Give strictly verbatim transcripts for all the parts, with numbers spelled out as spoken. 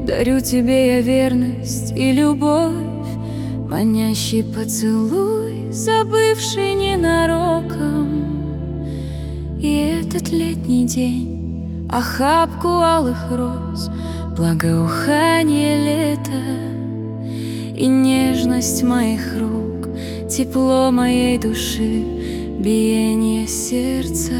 Дарю тебе я верность и любовь, манящий поцелуй, забывший ненароком. И этот летний день, охапку алых роз, благоухание лета и нежность моих рук, тепло моей души, биение сердца.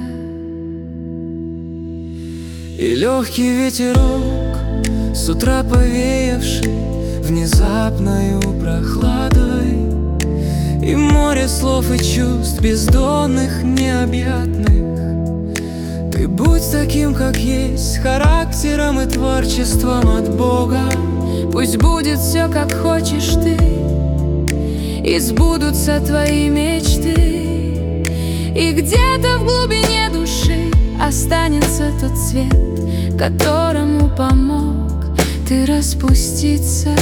И легкий ветерок, с утра повеявший внезапною прохладой, и море слов и чувств бездонных, необъятных. Ты будь таким, как есть, характером и творчеством от Бога. Пусть будет все, как хочешь ты, и сбудутся твои мечты, и где-то в глубине души останется тот цвет, которому помог ты распуститься.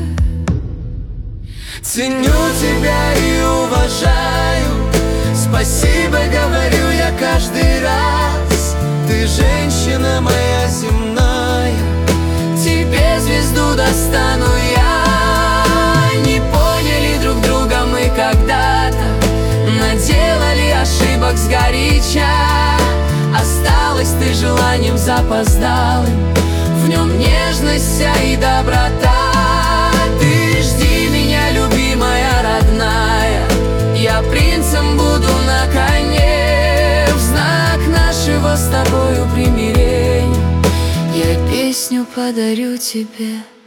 Ценю тебя и уважаю, спасибо говорю я каждый раз. Ты женщина моя земная, тебе звезду достану я. Не поняли друг друга мы когда-то, наделали ошибок сгоряча. Осталась ты желанием запоздалым, в нем нежность вся и доброта. Ты жди меня, любимая, родная, я принцем буду на коне. В знак нашего с тобою примирения я песню подарю тебе.